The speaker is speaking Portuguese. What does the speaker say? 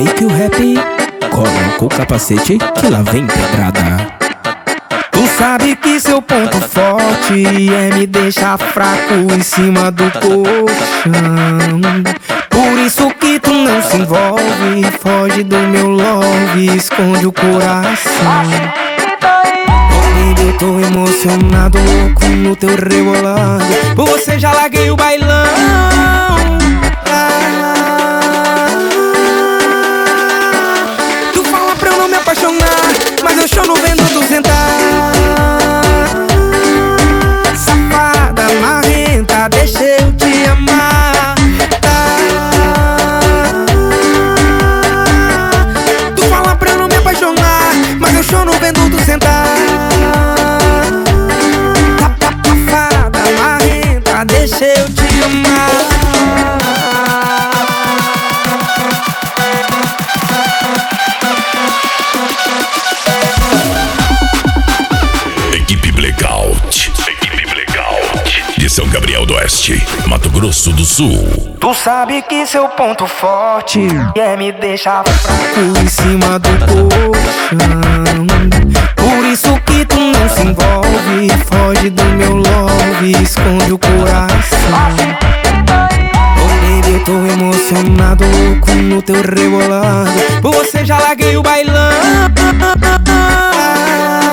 aí que o rap coloca o capacete que lá vem pedrada. Tu sabe que seu ponto forte é me deixar fraco em cima do colchão. Por isso que tu não se envolve, foge do meu love, esconde o coração. Eu tô emocionado, louco no teu rebolado. Por você já larguei o bailão. Tu fala pra eu não me apaixonar, mas eu choro vendo tu sentar. Safada, marrenta, deixa eu te amar. Tu fala pra eu não me apaixonar, mas eu choro vendo tu sentar. Deixa eu te amar. Equipe Blackout. Equipe Blackout. De São Gabriel do Oeste, Mato Grosso do Sul. Tu sabe que seu ponto forte é me deixar fraco em cima do colchão. Por isso que tu não se envolve, foge do meu love, esconde o coração. Oh baby, eu tô emocionado, louco no teu rebolado. Por você já larguei o bailão.